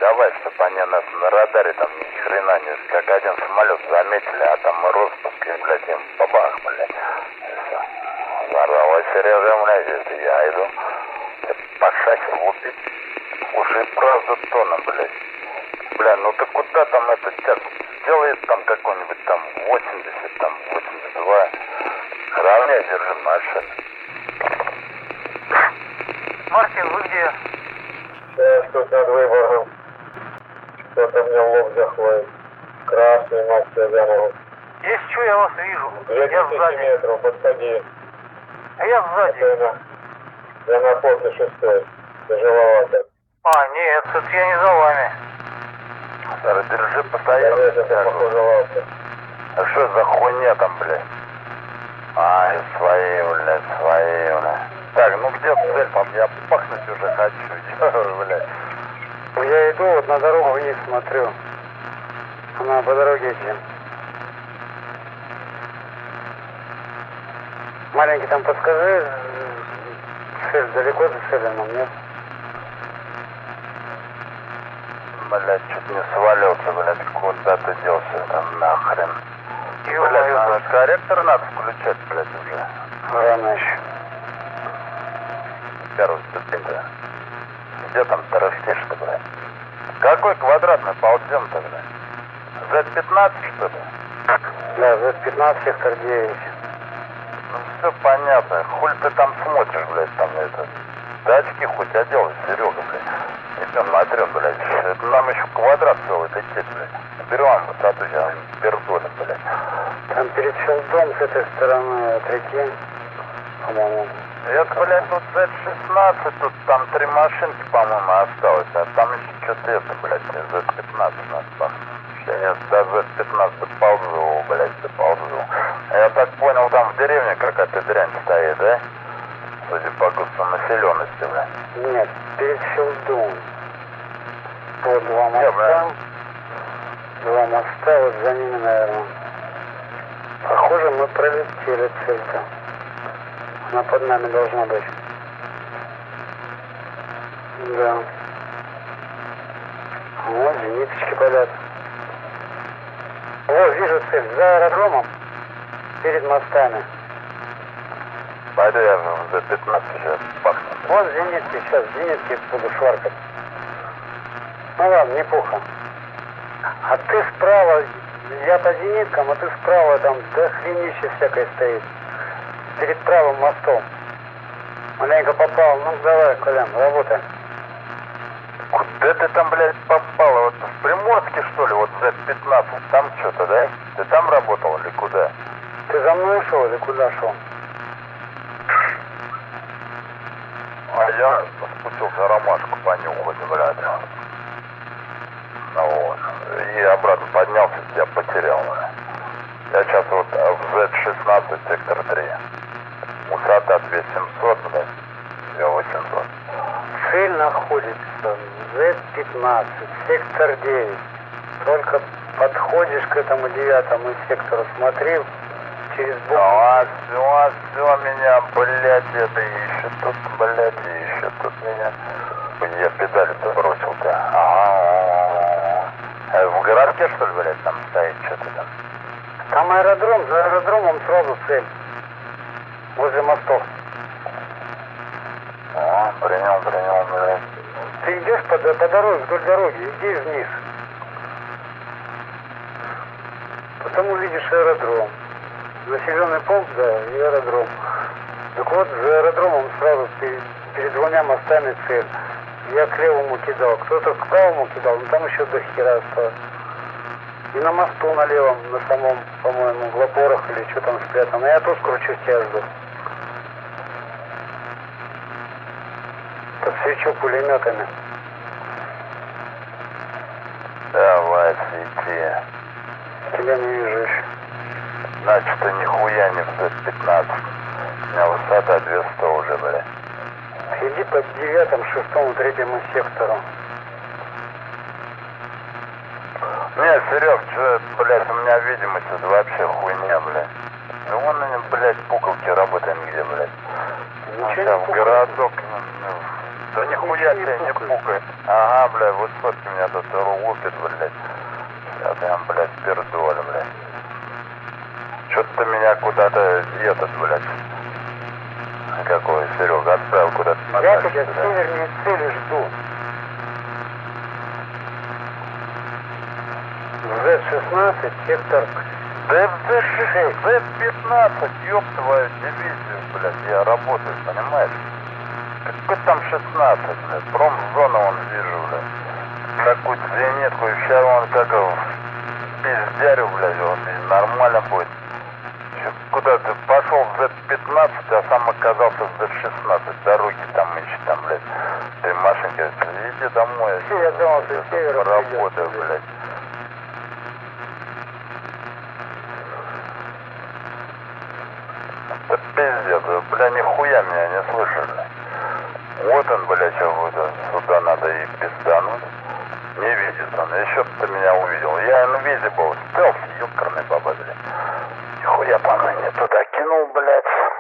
давай, чтобы они нас на радаре там ни хрена не... Как один самолет заметили, а там мы распуск, и, блядь, им бабах, блядь. Здорово, Сережа, блядь, это я иду. По шахе лупить. Уже правда тона, блядь. Бля, ну ты куда там этот тяг? Сделает там какой-нибудь там 80, там 82. Равняй, держи машину. Мартин, вы где? Я тут над выбором. Что-то мне в лоб заходит. Красный, мать тебя заморозил. Если что, я вас вижу. Я 2000 сзади. метров, подходи. А я сзади. Я на полке 6. Тяжеловато. А, нет, это я не за вами. Сара, держи Я постоянно. это похожевался. А что за хуйня там, блядь? Ай, свои, блядь. Так, ну где цель там? Я пахнуть уже хочу, блядь. Я иду вот на дорогу вниз смотрю. Она по дороге идти. Маленький, там подскажи, цель далеко зацелена, нет? Блядь, чуть не свалился, блядь, куда ты делся там нахрен? Блядь, надо корректор надо включать, блядь, уже. Рано еще. Первую ступеньку. Где там тарахтишь-то, блядь? Какой квадратный ползем-то, блядь? Z15, что ли? Да, Z15, сектор 9. Ну все понятно. Хуль ты там смотришь, блядь, там это. Ты очки хоть одел, Серега, блядь. Идем натрем, блядь. Это нам еще квадрат целый летит, блядь. Берем высоту, я пердолем, блядь. Там перед Челдом с этой стороны от реки, по-моему. Это, блядь, тут Z16, тут там 3 машинки, по-моему, осталось. А там еще что-то это, блядь, Z15 нас пахнет. Я до Z15 доползу, блядь, доползу. Я так понял, там в деревне какая-то дрянь стоит, да? Судя по густонаселенности, блядь. Нет, перед Челдом. Вот два Не, моста. блядь. Два моста, вот за ними, наверное. Похоже, мы пролетели цель-то. Она под нами должна быть. Да. Вот, зениточки палят. Вот, вижу цель. За аэродромом. Перед мостами. Пойду я в Z15 сейчас пахну. Вон зенитки, сейчас зенитки буду шваркать. Ну ладно, не пуха. А ты справа, я по зениткам, а ты справа там дохренище всякое стоит. Перед правым мостом. Маленько попал. Ну давай, Колян, работай. Куда ты там, блядь, попала? Вот в Приморске, что ли, вот Z15? Там что-то, да? Ты там работал или куда? Ты за мной шел или куда шел? А я спустился ромашку понюхать, блядь. Ну вот. И обратно поднялся, тебя потерял. Я сейчас вот в Z16, сектор 3. Высота 2700, блядь. 2800. Цель находится в Z15, сектор 9. Только подходишь к этому 9 сектору, смотри через бок. Все, меня, блядь, это ищет тут, блядь, ищет тут меня. Я педали-то бросил-то. В городке, что ли, блядь, там стоит что-то там? Там аэродром, за аэродромом сразу цель. Возле мостов. Принял, блядь. Ты идешь по дороге, вдоль дороги, иди вниз. Потом увидишь аэродром. Населенный пункт, да, и аэродром. Так вот, за аэродромом сразу перед двумя мостами цель. Я к левому кидал, кто-то к правому кидал, но там еще до хера осталось. И на мосту на левом, на самом, по-моему, в опорах или что там спрятано. Я тут скручусь, тебя жду. Подсвечу пулеметами. Давай, свети. Тебя не вижу еще. Значит, ты нихуя не в Z15. У меня высота 200 уже, блядь. Иди по 9, 6, 3 сектору. Не, Серег, что, блядь, у меня видимость это вообще хуйня, блядь. Да вон они, блядь, пуколки работаем где, блядь. Ничего Сейчас не в городок, Да нихуя тебе не пукает. Ага, блядь, высотки меня тут лупит, блядь. Я прям, блядь, пердоль, блядь. Чё-то ты меня куда-то этот, блядь. Какой, Серега, отправил куда-то. Я тебя в северной цели жду. Z-16, сектор Да Z-15, ёб твою дивизию, блядь, я работаю, понимаешь? Какой там 16, блядь, промзона он вижу, блядь. Какую-то зенитку, и сейчас он как в пиздярю, блядь, он нормально будет. Куда ты пошел в Z-15, а сам оказался в Z-16, дороги там ищи, там, блядь. Ты машинки, иди домой, Я думал, ты с севера работаю, придёшь, блядь. Да пиздец, бля, нихуя меня не слышали. Вот он, блядь, сюда надо и пиздануть. Не видит он, еще бы ты меня увидел. Я invisible, стелс, ёкарный баба, блядь. Нихуя по мне туда кинул, блядь.